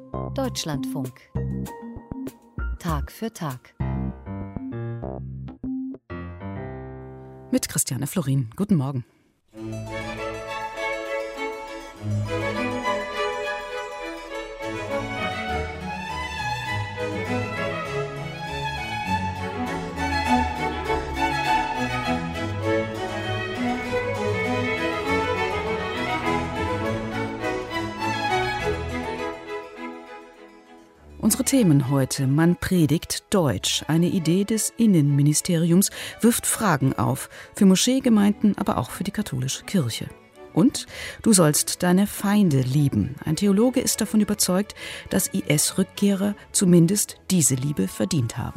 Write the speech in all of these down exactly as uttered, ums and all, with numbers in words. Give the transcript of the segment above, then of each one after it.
Deutschlandfunk. Tag für Tag. Mit Christiane Florin. Guten Morgen. Unsere Themen heute. Man predigt Deutsch. Eine Idee des Innenministeriums wirft Fragen auf. Für Moscheegemeinden, aber auch für die katholische Kirche. Und du sollst deine Feinde lieben. Ein Theologe ist davon überzeugt, dass I S-Rückkehrer zumindest diese Liebe verdient haben.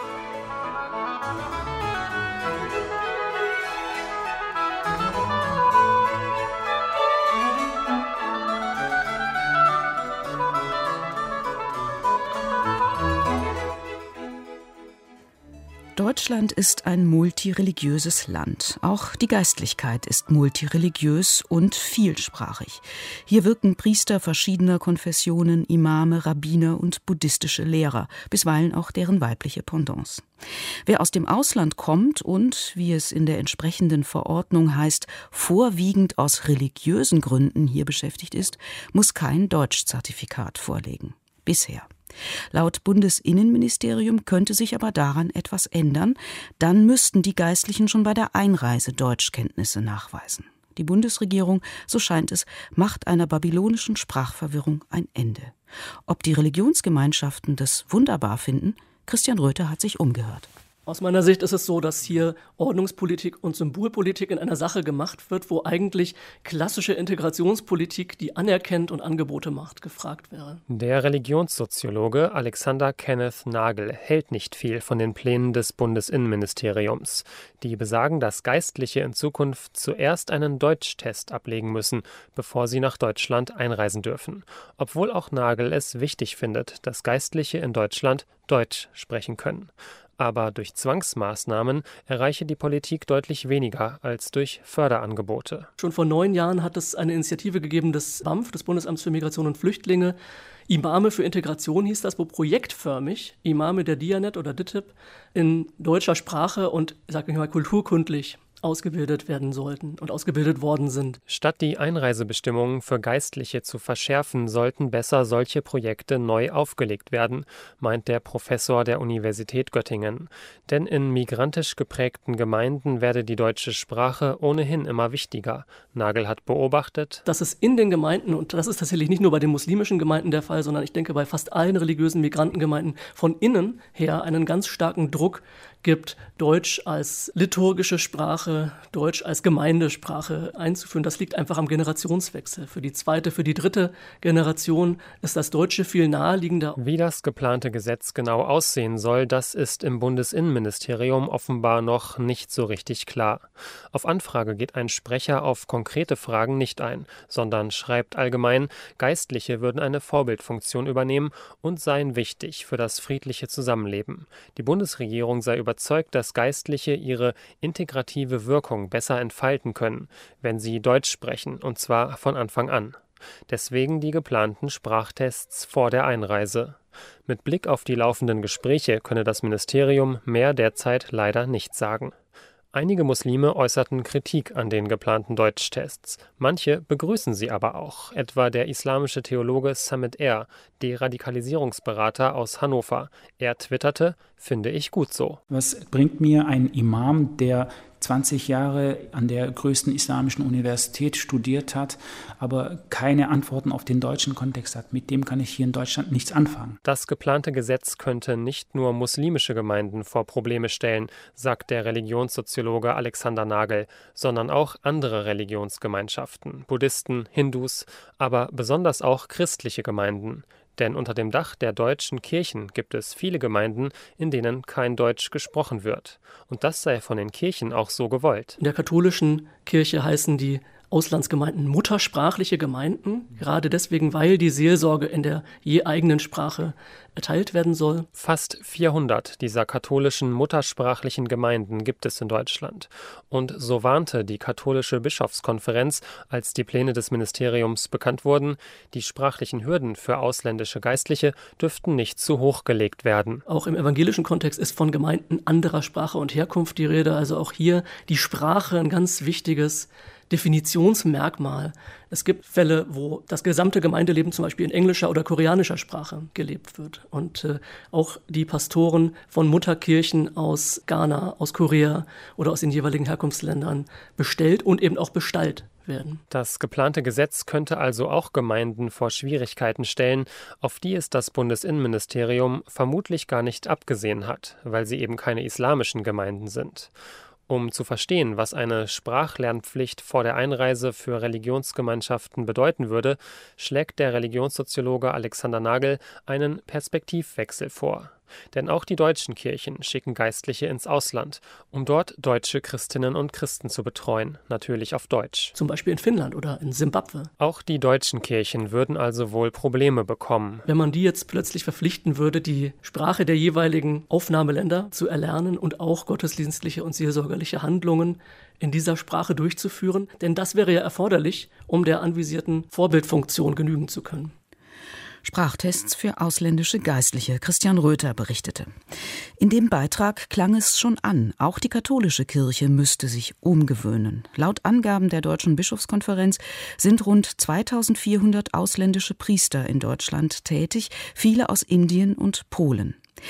Deutschland ist ein multireligiöses Land. Auch die Geistlichkeit ist multireligiös und vielsprachig. Hier wirken Priester verschiedener Konfessionen, Imame, Rabbiner und buddhistische Lehrer, bisweilen auch deren weibliche Pendants. Wer aus dem Ausland kommt und, wie es in der entsprechenden Verordnung heißt, vorwiegend aus religiösen Gründen hier beschäftigt ist, muss kein Deutschzertifikat vorlegen. Bisher. Laut Bundesinnenministerium könnte sich aber daran etwas ändern. Dann müssten die Geistlichen schon bei der Einreise Deutschkenntnisse nachweisen. Die Bundesregierung, so scheint es, macht einer babylonischen Sprachverwirrung ein Ende. Ob die Religionsgemeinschaften das wunderbar finden? Christian Röther hat sich umgehört. Aus meiner Sicht ist es so, dass hier Ordnungspolitik und Symbolpolitik in einer Sache gemacht wird, wo eigentlich klassische Integrationspolitik, die anerkennt und Angebote macht, gefragt wäre. Der Religionssoziologe Alexander Kenneth Nagel hält nicht viel von den Plänen des Bundesinnenministeriums. Die besagen, dass Geistliche in Zukunft zuerst einen Deutschtest ablegen müssen, bevor sie nach Deutschland einreisen dürfen. Obwohl auch Nagel es wichtig findet, dass Geistliche in Deutschland Deutsch sprechen können. Aber durch Zwangsmaßnahmen erreiche die Politik deutlich weniger als durch Förderangebote. Schon vor neun Jahren hat es eine Initiative gegeben des B A M F, des Bundesamts für Migration und Flüchtlinge. Imame für Integration hieß das, wo projektförmig Imame der Diyanet oder D I T I B in deutscher Sprache und, sag ich mal, kulturkundlich ausgebildet werden sollten und ausgebildet worden sind. Statt die Einreisebestimmungen für Geistliche zu verschärfen, sollten besser solche Projekte neu aufgelegt werden, meint der Professor der Universität Göttingen. Denn in migrantisch geprägten Gemeinden werde die deutsche Sprache ohnehin immer wichtiger. Nagel hat beobachtet, dass es in den Gemeinden, und das ist tatsächlich nicht nur bei den muslimischen Gemeinden der Fall, sondern ich denke bei fast allen religiösen Migrantengemeinden von innen her einen ganz starken Druck gibt, Deutsch als liturgische Sprache, Deutsch als Gemeindesprache einzuführen. Das liegt einfach am Generationswechsel. Für die zweite, für die dritte Generation ist das Deutsche viel naheliegender. Wie das geplante Gesetz genau aussehen soll, das ist im Bundesinnenministerium offenbar noch nicht so richtig klar. Auf Anfrage geht ein Sprecher auf konkrete Fragen nicht ein, sondern schreibt allgemein, Geistliche würden eine Vorbildfunktion übernehmen und seien wichtig für das friedliche Zusammenleben. Die Bundesregierung sei überzeugt, überzeugt, dass Geistliche ihre integrative Wirkung besser entfalten können, wenn sie Deutsch sprechen, und zwar von Anfang an. Deswegen die geplanten Sprachtests vor der Einreise. Mit Blick auf die laufenden Gespräche könne das Ministerium mehr derzeit leider nicht sagen. Einige Muslime äußerten Kritik an den geplanten Deutschtests. Manche begrüßen sie aber auch, etwa der islamische Theologe Samit Er, Deradikalisierungsberater aus Hannover. Er twitterte, finde ich gut so. Was bringt mir ein Imam, der zwanzig Jahre an der größten islamischen Universität studiert hat, aber keine Antworten auf den deutschen Kontext hat. Mit dem kann ich hier in Deutschland nichts anfangen. Das geplante Gesetz könnte nicht nur muslimische Gemeinden vor Probleme stellen, sagt der Religionssoziologe Alexander Nagel, sondern auch andere Religionsgemeinschaften, Buddhisten, Hindus, aber besonders auch christliche Gemeinden. Denn unter dem Dach der deutschen Kirchen gibt es viele Gemeinden, in denen kein Deutsch gesprochen wird. Und das sei von den Kirchen auch so gewollt. In der katholischen Kirche heißen die Auslandsgemeinden muttersprachliche Gemeinden, gerade deswegen, weil die Seelsorge in der je eigenen Sprache erteilt werden soll. Fast vierhundert dieser katholischen muttersprachlichen Gemeinden gibt es in Deutschland. Und so warnte die katholische Bischofskonferenz, als die Pläne des Ministeriums bekannt wurden, die sprachlichen Hürden für ausländische Geistliche dürften nicht zu hoch gelegt werden. Auch im evangelischen Kontext ist von Gemeinden anderer Sprache und Herkunft die Rede, also auch hier die Sprache ein ganz wichtiges Definitionsmerkmal. Es gibt Fälle, wo das gesamte Gemeindeleben zum Beispiel in englischer oder koreanischer Sprache gelebt wird. Und äh, auch die Pastoren von Mutterkirchen aus Ghana, aus Korea oder aus den jeweiligen Herkunftsländern bestellt und eben auch bestallt werden. Das geplante Gesetz könnte also auch Gemeinden vor Schwierigkeiten stellen, auf die es das Bundesinnenministerium vermutlich gar nicht abgesehen hat, weil sie eben keine islamischen Gemeinden sind. Um zu verstehen, was eine Sprachlernpflicht vor der Einreise für Religionsgemeinschaften bedeuten würde, schlägt der Religionssoziologe Alexander Nagel einen Perspektivwechsel vor. Denn auch die deutschen Kirchen schicken Geistliche ins Ausland, um dort deutsche Christinnen und Christen zu betreuen, natürlich auf Deutsch. Zum Beispiel in Finnland oder in Simbabwe. Auch die deutschen Kirchen würden also wohl Probleme bekommen. Wenn man die jetzt plötzlich verpflichten würde, die Sprache der jeweiligen Aufnahmeländer zu erlernen und auch gottesdienstliche und seelsorgerliche Handlungen in dieser Sprache durchzuführen, denn das wäre ja erforderlich, um der anvisierten Vorbildfunktion genügen zu können. Sprachtests für ausländische Geistliche. Christian Röther berichtete. In dem Beitrag klang es schon an, auch die katholische Kirche müsste sich umgewöhnen. Laut Angaben der Deutschen Bischofskonferenz sind rund zweitausendvierhundert ausländische Priester in Deutschland tätig, viele aus Indien und Polen.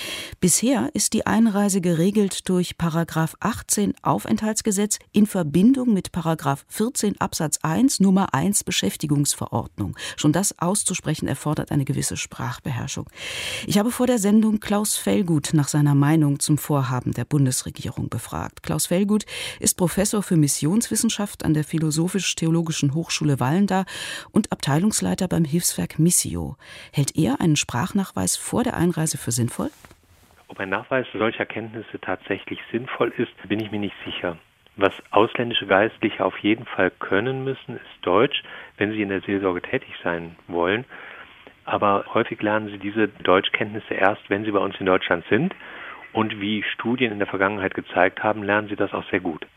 Bisher ist die Einreise geregelt durch Paragraph achtzehn Aufenthaltsgesetz in Verbindung mit Paragraph vierzehn Absatz eins Nummer eins Beschäftigungsverordnung. Schon das auszusprechen erfordert eine gewisse Sprachbeherrschung. Ich habe vor der Sendung Klaus Fellguth nach seiner Meinung zum Vorhaben der Bundesregierung befragt. Klaus Fellguth ist Professor für Missionswissenschaft an der Philosophisch-Theologischen Hochschule Wallenda und Abteilungsleiter beim Hilfswerk Missio. Hält er einen Sprachnachweis vor der Einreise für sinnvoll? Ob ein Nachweis solcher Kenntnisse tatsächlich sinnvoll ist, bin ich mir nicht sicher. Was ausländische Geistliche auf jeden Fall können müssen, ist Deutsch, wenn sie in der Seelsorge tätig sein wollen. Aber häufig lernen sie diese Deutschkenntnisse erst, wenn sie bei uns in Deutschland sind. Und wie Studien in der Vergangenheit gezeigt haben, lernen sie das auch sehr gut.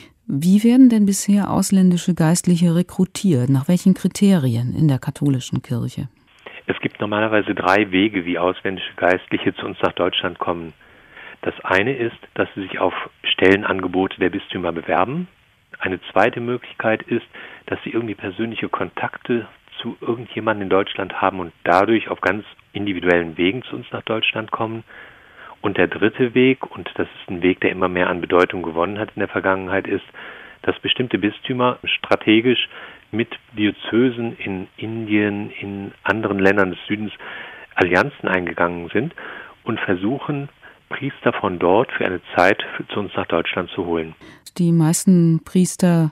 Wie werden denn bisher ausländische Geistliche rekrutiert? Nach welchen Kriterien in der katholischen Kirche? Es gibt normalerweise drei Wege, wie ausländische Geistliche zu uns nach Deutschland kommen. Das eine ist, dass sie sich auf Stellenangebote der Bistümer bewerben. Eine zweite Möglichkeit ist, dass sie irgendwie persönliche Kontakte zu irgendjemandem in Deutschland haben und dadurch auf ganz individuellen Wegen zu uns nach Deutschland kommen. Und der dritte Weg, und das ist ein Weg, der immer mehr an Bedeutung gewonnen hat in der Vergangenheit, ist, dass bestimmte Bistümer strategisch mit Diözesen in Indien, in anderen Ländern des Südens Allianzen eingegangen sind und versuchen, Priester von dort für eine Zeit für, zu uns nach Deutschland zu holen. Die meisten Priester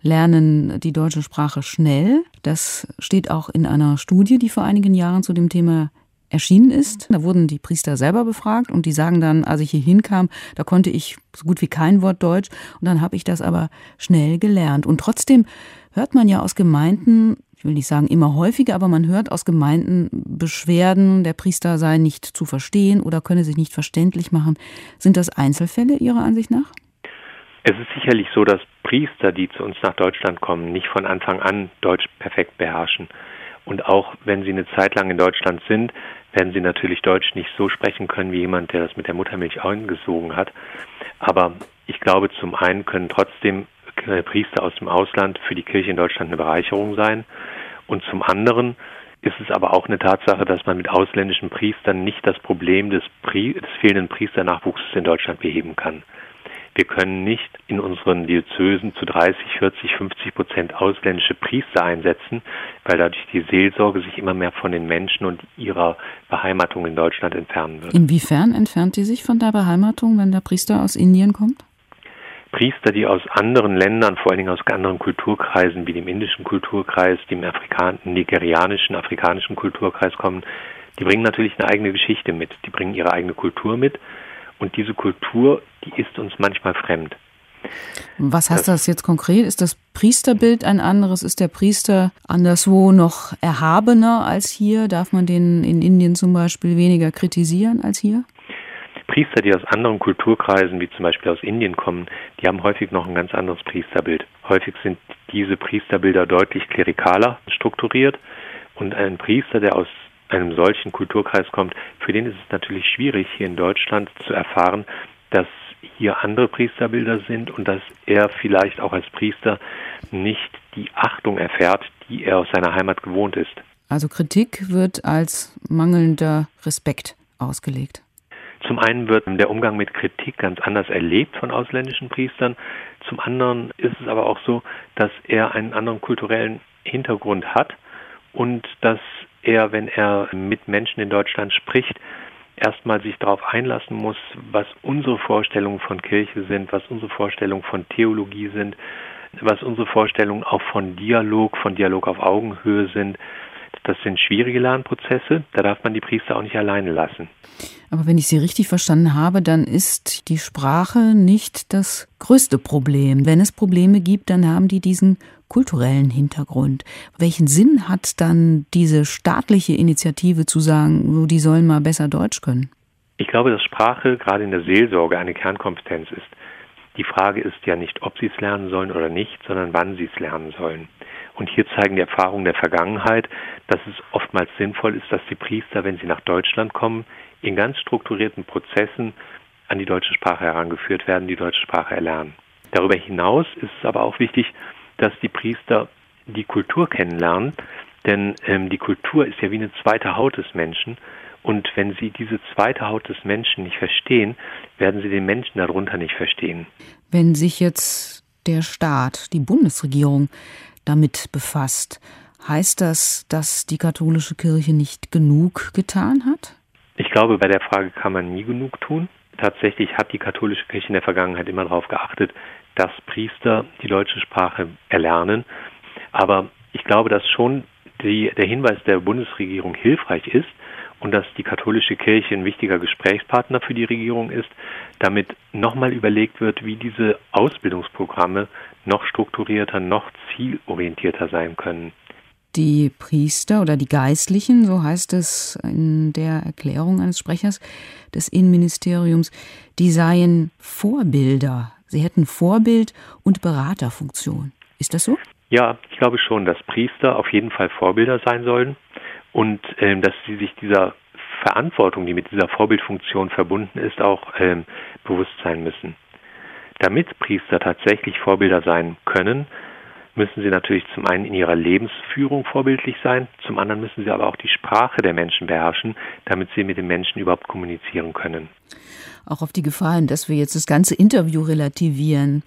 lernen die deutsche Sprache schnell. Das steht auch in einer Studie, die vor einigen Jahren zu dem Thema erschienen ist. Da wurden die Priester selber befragt und die sagen dann, als ich hier hinkam, da konnte ich so gut wie kein Wort Deutsch und dann habe ich das aber schnell gelernt. Und trotzdem hört man ja aus Gemeinden, ich will nicht sagen immer häufiger, aber man hört aus Gemeinden Beschwerden, der Priester sei nicht zu verstehen oder könne sich nicht verständlich machen. Sind das Einzelfälle Ihrer Ansicht nach? Es ist sicherlich so, dass Priester, die zu uns nach Deutschland kommen, nicht von Anfang an Deutsch perfekt beherrschen. Und auch wenn sie eine Zeit lang in Deutschland sind, werden sie natürlich Deutsch nicht so sprechen können wie jemand, der das mit der Muttermilch eingesogen hat. Aber ich glaube, zum einen können trotzdem Priester aus dem Ausland für die Kirche in Deutschland eine Bereicherung sein. Und zum anderen ist es aber auch eine Tatsache, dass man mit ausländischen Priestern nicht das Problem des, Pri- des fehlenden Priesternachwuchses in Deutschland beheben kann. Wir können nicht in unseren Diözesen zu dreißig, vierzig, fünfzig Prozent ausländische Priester einsetzen, weil dadurch die Seelsorge sich immer mehr von den Menschen und ihrer Beheimatung in Deutschland entfernen wird. Inwiefern entfernt die sich von der Beheimatung, wenn der Priester aus Indien kommt? Priester, die aus anderen Ländern, vor allen Dingen aus anderen Kulturkreisen, wie dem indischen Kulturkreis, dem Afrikan- nigerianischen, afrikanischen Kulturkreis kommen, die bringen natürlich eine eigene Geschichte mit. Die bringen ihre eigene Kultur mit. Und diese Kultur, die ist uns manchmal fremd. Was heißt das, das jetzt konkret? Ist das Priesterbild ein anderes? Ist der Priester anderswo noch erhabener als hier? Darf man den in Indien zum Beispiel weniger kritisieren als hier? Priester, die aus anderen Kulturkreisen, wie zum Beispiel aus Indien kommen, die haben häufig noch ein ganz anderes Priesterbild. Häufig sind diese Priesterbilder deutlich klerikaler strukturiert und ein Priester, der aus einem solchen Kulturkreis kommt, für den ist es natürlich schwierig, hier in Deutschland zu erfahren, dass hier andere Priesterbilder sind und dass er vielleicht auch als Priester nicht die Achtung erfährt, die er aus seiner Heimat gewohnt ist. Also Kritik wird als mangelnder Respekt ausgelegt. Zum einen wird der Umgang mit Kritik ganz anders erlebt von ausländischen Priestern. Zum anderen ist es aber auch so, dass er einen anderen kulturellen Hintergrund hat und dass er, wenn er mit Menschen in Deutschland spricht, erstmal sich darauf einlassen muss, was unsere Vorstellungen von Kirche sind, was unsere Vorstellungen von Theologie sind, was unsere Vorstellungen auch von Dialog, von Dialog auf Augenhöhe sind. Das sind schwierige Lernprozesse, da darf man die Priester auch nicht alleine lassen. Aber wenn ich Sie richtig verstanden habe, dann ist die Sprache nicht das größte Problem. Wenn es Probleme gibt, dann haben die diesen kulturellen Hintergrund. Welchen Sinn hat dann diese staatliche Initiative zu sagen, so, die sollen mal besser Deutsch können? Ich glaube, dass Sprache gerade in der Seelsorge eine Kernkompetenz ist. Die Frage ist ja nicht, ob sie es lernen sollen oder nicht, sondern wann sie es lernen sollen. Und hier zeigen die Erfahrungen der Vergangenheit, dass es oftmals sinnvoll ist, dass die Priester, wenn sie nach Deutschland kommen, in ganz strukturierten Prozessen an die deutsche Sprache herangeführt werden, die deutsche Sprache erlernen. Darüber hinaus ist es aber auch wichtig, dass die Priester die Kultur kennenlernen, denn ähm, die Kultur ist ja wie eine zweite Haut des Menschen. Und wenn sie diese zweite Haut des Menschen nicht verstehen, werden sie den Menschen darunter nicht verstehen. Wenn sich jetzt der Staat, die Bundesregierung damit befasst, heißt das, dass die katholische Kirche nicht genug getan hat? Ich glaube, bei der Frage kann man nie genug tun. Tatsächlich hat die katholische Kirche in der Vergangenheit immer darauf geachtet, dass Priester die deutsche Sprache erlernen. Aber ich glaube, dass schon die, der Hinweis der Bundesregierung hilfreich ist und dass die katholische Kirche ein wichtiger Gesprächspartner für die Regierung ist, damit nochmal überlegt wird, wie diese Ausbildungsprogramme noch strukturierter, noch zielorientierter sein können. Die Priester oder die Geistlichen, so heißt es in der Erklärung eines Sprechers des Innenministeriums, die seien Vorbilder. Sie hätten Vorbild- und Beraterfunktion. Ist das so? Ja, ich glaube schon, dass Priester auf jeden Fall Vorbilder sein sollen und ähm, dass sie sich dieser Verantwortung, die mit dieser Vorbildfunktion verbunden ist, auch ähm, bewusst sein müssen. Damit Priester tatsächlich Vorbilder sein können, müssen sie natürlich zum einen in ihrer Lebensführung vorbildlich sein, zum anderen müssen sie aber auch die Sprache der Menschen beherrschen, damit sie mit den Menschen überhaupt kommunizieren können. Auch auf die Gefahr hin, dass wir jetzt das ganze Interview relativieren.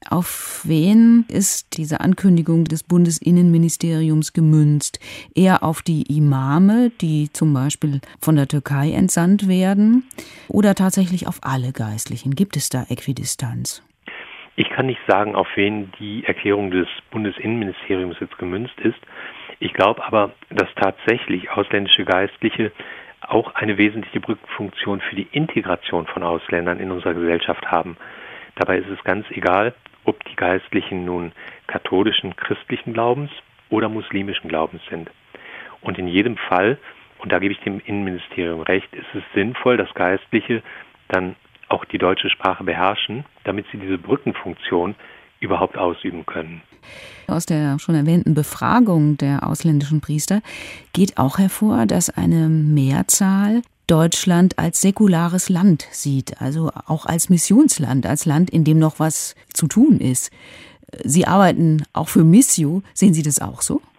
Auf wen ist diese Ankündigung des Bundesinnenministeriums gemünzt? Eher auf die Imame, die zum Beispiel von der Türkei entsandt werden, oder tatsächlich auf alle Geistlichen? Gibt es da Äquidistanz? Ich kann nicht sagen, auf wen die Erklärung des Bundesinnenministeriums jetzt gemünzt ist. Ich glaube aber, dass tatsächlich ausländische Geistliche auch eine wesentliche Brückenfunktion für die Integration von Ausländern in unserer Gesellschaft haben. Dabei ist es ganz egal, ob die Geistlichen nun katholischen, christlichen Glaubens oder muslimischen Glaubens sind. Und in jedem Fall, und da gebe ich dem Innenministerium recht, ist es sinnvoll, dass Geistliche dann auch die deutsche Sprache beherrschen, damit sie diese Brückenfunktion überhaupt ausüben können. Aus der schon erwähnten Befragung der ausländischen Priester geht auch hervor, dass eine Mehrzahl Deutschland als säkulares Land sieht, also auch als Missionsland, als Land, in dem noch was zu tun ist. Sie arbeiten auch für Missio. Sehen Sie das auch so?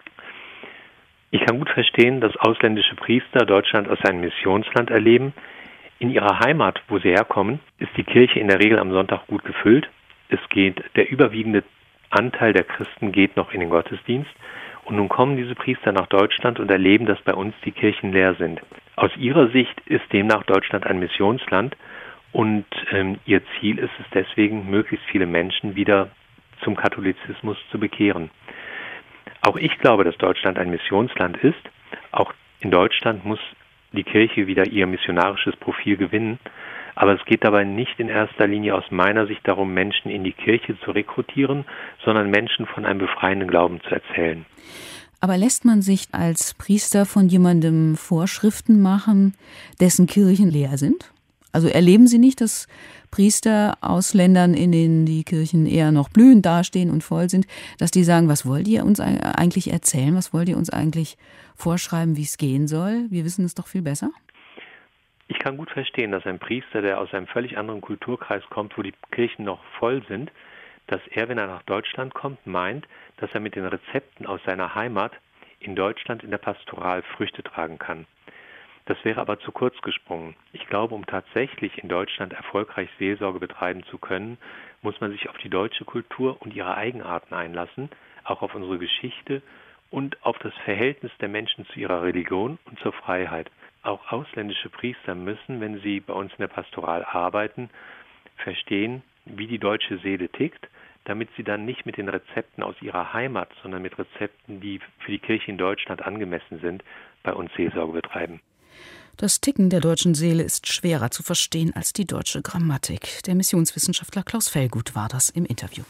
Ich kann gut verstehen, dass ausländische Priester Deutschland als ein Missionsland erleben. In ihrer Heimat, wo sie herkommen, ist die Kirche in der Regel am Sonntag gut gefüllt. Es geht, der überwiegende Anteil der Christen geht noch in den Gottesdienst. Und nun kommen diese Priester nach Deutschland und erleben, dass bei uns die Kirchen leer sind. Aus ihrer Sicht ist demnach Deutschland ein Missionsland und ähm, ihr Ziel ist es deswegen, möglichst viele Menschen wieder zum Katholizismus zu bekehren. Auch ich glaube, dass Deutschland ein Missionsland ist. Auch in Deutschland muss die Kirche wieder ihr missionarisches Profil gewinnen. Aber es geht dabei nicht in erster Linie aus meiner Sicht darum, Menschen in die Kirche zu rekrutieren, sondern Menschen von einem befreienden Glauben zu erzählen. Aber lässt man sich als Priester von jemandem Vorschriften machen, dessen Kirchen leer sind? Also erleben Sie nicht, dass Priester aus Ländern, in denen die Kirchen eher noch blühend dastehen und voll sind, dass die sagen, was wollt ihr uns eigentlich erzählen, was wollt ihr uns eigentlich vorschreiben, wie es gehen soll? Wir wissen es doch viel besser. Ich kann gut verstehen, dass ein Priester, der aus einem völlig anderen Kulturkreis kommt, wo die Kirchen noch voll sind, dass er, wenn er nach Deutschland kommt, meint, dass er mit den Rezepten aus seiner Heimat in Deutschland in der Pastoral Früchte tragen kann. Das wäre aber zu kurz gesprungen. Ich glaube, um tatsächlich in Deutschland erfolgreich Seelsorge betreiben zu können, muss man sich auf die deutsche Kultur und ihre Eigenarten einlassen, auch auf unsere Geschichte und auf das Verhältnis der Menschen zu ihrer Religion und zur Freiheit. Auch ausländische Priester müssen, wenn sie bei uns in der Pastoral arbeiten, verstehen, wie die deutsche Seele tickt, damit sie dann nicht mit den Rezepten aus ihrer Heimat, sondern mit Rezepten, die für die Kirche in Deutschland angemessen sind, bei uns Seelsorge betreiben. Das Ticken der deutschen Seele ist schwerer zu verstehen als die deutsche Grammatik. Der Missionswissenschaftler Klaus Fellguth war das im Interview.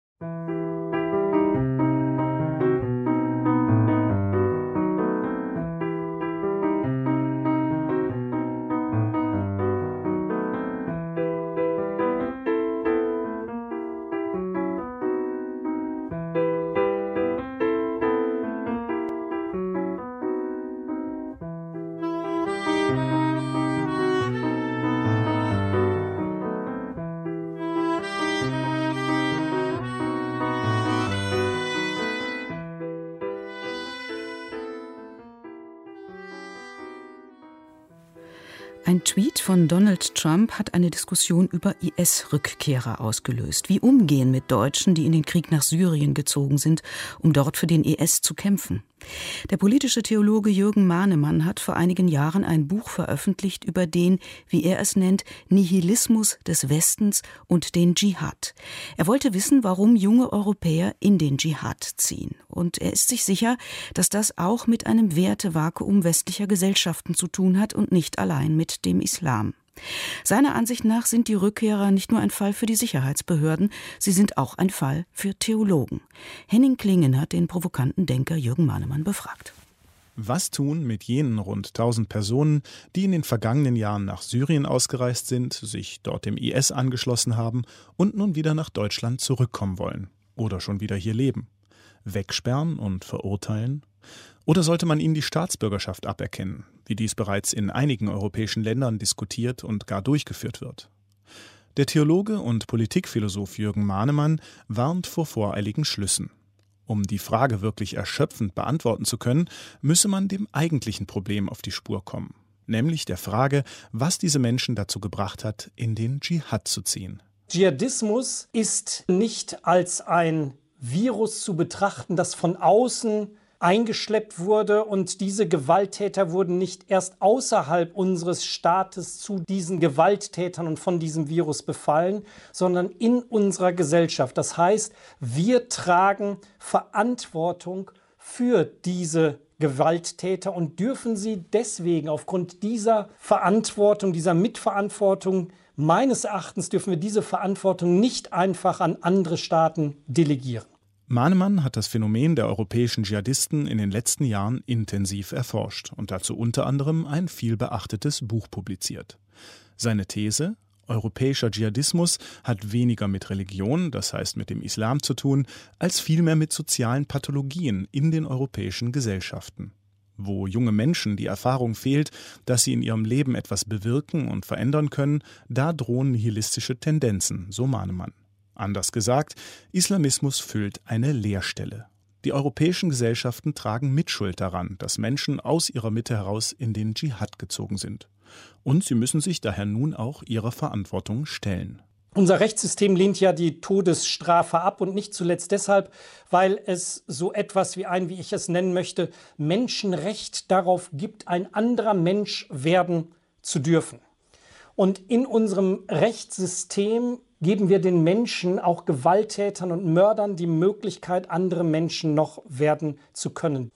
Ein Tweet von Donald Trump hat eine Diskussion über I S-Rückkehrer ausgelöst. Wie umgehen mit Deutschen, die in den Krieg nach Syrien gezogen sind, um dort für den I S zu kämpfen? Der politische Theologe Jürgen Mahnemann hat vor einigen Jahren ein Buch veröffentlicht über den, wie er es nennt, Nihilismus des Westens und den Dschihad. Er wollte wissen, warum junge Europäer in den Dschihad ziehen. Und er ist sich sicher, dass das auch mit einem Wertevakuum westlicher Gesellschaften zu tun hat und nicht allein mit dem Islam. Seiner Ansicht nach sind die Rückkehrer nicht nur ein Fall für die Sicherheitsbehörden, sie sind auch ein Fall für Theologen. Henning Klingen hat den provokanten Denker Jürgen Mahnemann befragt. Was tun mit jenen rund tausend Personen, die in den vergangenen Jahren nach Syrien ausgereist sind, sich dort dem I S angeschlossen haben und nun wieder nach Deutschland zurückkommen wollen oder schon wieder hier leben? Wegsperren und verurteilen? Oder sollte man ihnen die Staatsbürgerschaft aberkennen, wie dies bereits in einigen europäischen Ländern diskutiert und gar durchgeführt wird? Der Theologe und Politikphilosoph Jürgen Mahnemann warnt vor voreiligen Schlüssen. Um die Frage wirklich erschöpfend beantworten zu können, müsse man dem eigentlichen Problem auf die Spur kommen, nämlich der Frage, was diese Menschen dazu gebracht hat, in den Dschihad zu ziehen. Dschihadismus ist nicht als ein Virus zu betrachten, das von außen eingeschleppt wurde, und diese Gewalttäter wurden nicht erst außerhalb unseres Staates zu diesen Gewalttätern und von diesem Virus befallen, sondern in unserer Gesellschaft. Das heißt, wir tragen Verantwortung für diese Gewalttäter und dürfen sie deswegen aufgrund dieser Verantwortung, dieser Mitverantwortung, meines Erachtens dürfen wir diese Verantwortung nicht einfach an andere Staaten delegieren. Mahnemann hat das Phänomen der europäischen Dschihadisten in den letzten Jahren intensiv erforscht und dazu unter anderem ein vielbeachtetes Buch publiziert. Seine These: Europäischer Dschihadismus hat weniger mit Religion, das heißt mit dem Islam, zu tun, als vielmehr mit sozialen Pathologien in den europäischen Gesellschaften. Wo junge Menschen die Erfahrung fehlt, dass sie in ihrem Leben etwas bewirken und verändern können, da drohen nihilistische Tendenzen, so Mahnemann. Anders gesagt, Islamismus füllt eine Leerstelle. Die europäischen Gesellschaften tragen Mitschuld daran, dass Menschen aus ihrer Mitte heraus in den Dschihad gezogen sind. Und sie müssen sich daher nun auch ihrer Verantwortung stellen. Unser Rechtssystem lehnt ja die Todesstrafe ab, und nicht zuletzt deshalb, weil es so etwas wie ein, wie ich es nennen möchte, Menschenrecht darauf gibt, ein anderer Mensch werden zu dürfen. Und in unserem Rechtssystem geben wir den Menschen, auch Gewalttätern und Mördern, die Möglichkeit, andere Menschen noch werden zu können.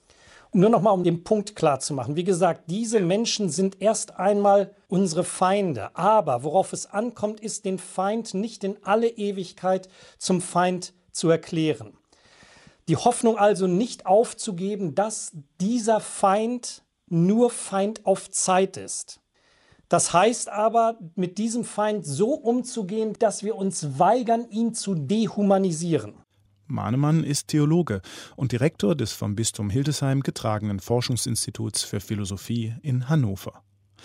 Nur noch mal, um den Punkt klar zu machen. Wie gesagt, diese Menschen sind erst einmal unsere Feinde. Aber worauf es ankommt, ist, den Feind nicht in alle Ewigkeit zum Feind zu erklären. Die Hoffnung also nicht aufzugeben, dass dieser Feind nur Feind auf Zeit ist. Das heißt aber, mit diesem Feind so umzugehen, dass wir uns weigern, ihn zu dehumanisieren. Mahnemann ist Theologe und Direktor des vom Bistum Hildesheim getragenen Forschungsinstituts für Philosophie in Hannover.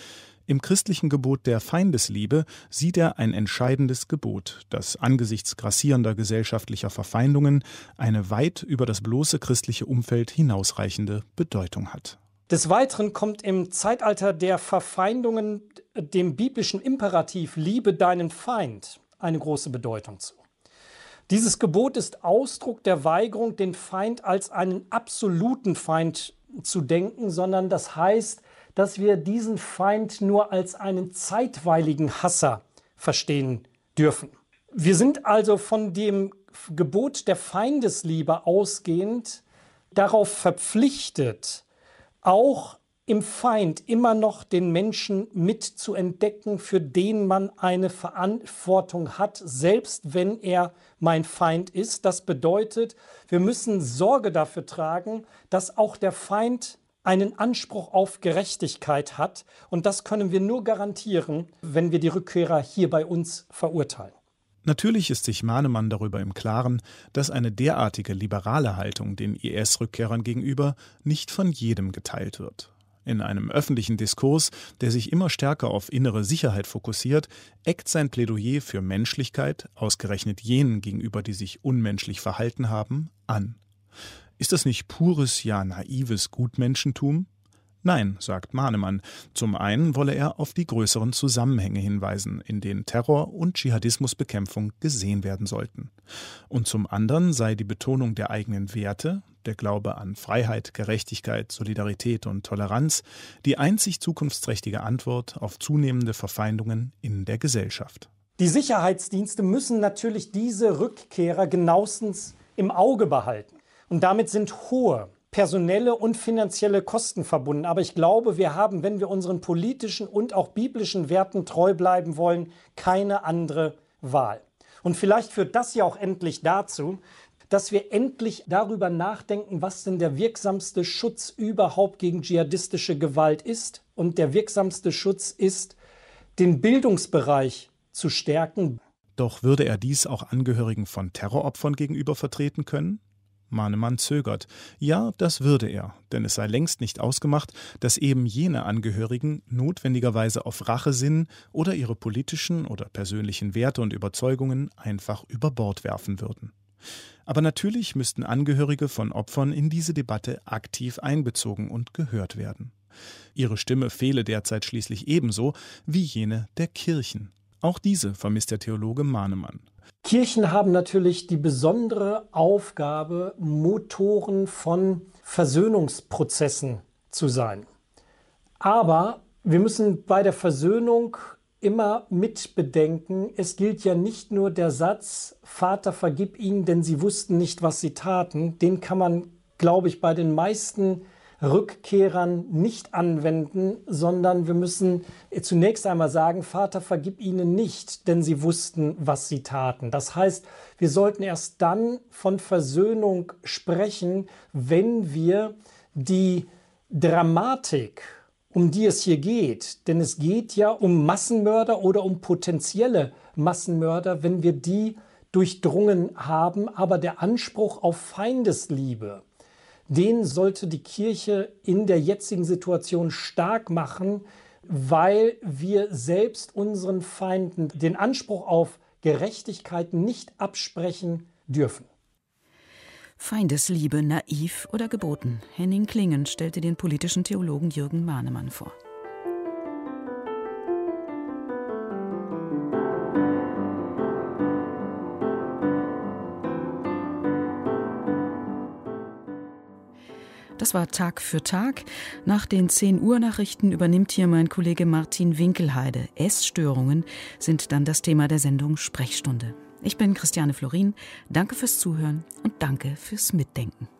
Im christlichen Gebot der Feindesliebe sieht er ein entscheidendes Gebot, das angesichts grassierender gesellschaftlicher Verfeindungen eine weit über das bloße christliche Umfeld hinausreichende Bedeutung hat. Des Weiteren kommt im Zeitalter der Verfeindungen dem biblischen Imperativ „Liebe deinen Feind" eine große Bedeutung zu. Dieses Gebot ist Ausdruck der Weigerung, den Feind als einen absoluten Feind zu denken, sondern das heißt, dass wir diesen Feind nur als einen zeitweiligen Hasser verstehen dürfen. Wir sind also von dem Gebot der Feindesliebe ausgehend darauf verpflichtet, auch im Feind immer noch den Menschen mit zu entdecken, für den man eine Verantwortung hat, selbst wenn er mein Feind ist. Das bedeutet, wir müssen Sorge dafür tragen, dass auch der Feind einen Anspruch auf Gerechtigkeit hat. Und das können wir nur garantieren, wenn wir die Rückkehrer hier bei uns verurteilen. Natürlich ist sich Mahnemann darüber im Klaren, dass eine derartige liberale Haltung den I S-Rückkehrern gegenüber nicht von jedem geteilt wird. In einem öffentlichen Diskurs, der sich immer stärker auf innere Sicherheit fokussiert, eckt sein Plädoyer für Menschlichkeit, ausgerechnet jenen gegenüber, die sich unmenschlich verhalten haben, an. Ist das nicht pures, ja naives Gutmenschentum? Nein, sagt Mahnemann. Zum einen wolle er auf die größeren Zusammenhänge hinweisen, in denen Terror- und Dschihadismusbekämpfung gesehen werden sollten. Und zum anderen sei die Betonung der eigenen Werte, der Glaube an Freiheit, Gerechtigkeit, Solidarität und Toleranz, die einzig zukunftsträchtige Antwort auf zunehmende Verfeindungen in der Gesellschaft. Die Sicherheitsdienste müssen natürlich diese Rückkehrer genauestens im Auge behalten. Und damit sind hohe personelle und finanzielle Kosten verbunden. Aber ich glaube, wir haben, wenn wir unseren politischen und auch biblischen Werten treu bleiben wollen, keine andere Wahl. Und vielleicht führt das ja auch endlich dazu, dass wir endlich darüber nachdenken, was denn der wirksamste Schutz überhaupt gegen dschihadistische Gewalt ist. Und der wirksamste Schutz ist, den Bildungsbereich zu stärken. Doch würde er dies auch Angehörigen von Terroropfern gegenüber vertreten können? Mahnemann zögert. Ja, das würde er, denn es sei längst nicht ausgemacht, dass eben jene Angehörigen notwendigerweise auf Rache sinnen oder ihre politischen oder persönlichen Werte und Überzeugungen einfach über Bord werfen würden. Aber natürlich müssten Angehörige von Opfern in diese Debatte aktiv einbezogen und gehört werden. Ihre Stimme fehle derzeit schließlich ebenso wie jene der Kirchen. Auch diese vermisst der Theologe Mahnemann. Kirchen haben natürlich die besondere Aufgabe, Motoren von Versöhnungsprozessen zu sein. Aber wir müssen bei der Versöhnung immer mitbedenken, es gilt ja nicht nur der Satz, Vater, vergib ihnen, denn sie wussten nicht, was sie taten. Den kann man, glaube ich, bei den meisten Rückkehrern nicht anwenden, sondern wir müssen zunächst einmal sagen, Vater, vergib ihnen nicht, denn sie wussten, was sie taten. Das heißt, wir sollten erst dann von Versöhnung sprechen, wenn wir die Dramatik, um die es hier geht, denn es geht ja um Massenmörder oder um potenzielle Massenmörder, wenn wir die durchdrungen haben, aber der Anspruch auf Feindesliebe, den sollte die Kirche in der jetzigen Situation stark machen, weil wir selbst unseren Feinden den Anspruch auf Gerechtigkeit nicht absprechen dürfen. Feindesliebe, naiv oder geboten? Henning Klingen stellte den politischen Theologen Jürgen Mahnemann vor. Das war Tag für Tag. Nach den zehn Uhr Nachrichten übernimmt hier mein Kollege Martin Winkelheide. Essstörungen sind dann das Thema der Sendung Sprechstunde. Ich bin Christiane Florin. Danke fürs Zuhören und danke fürs Mitdenken.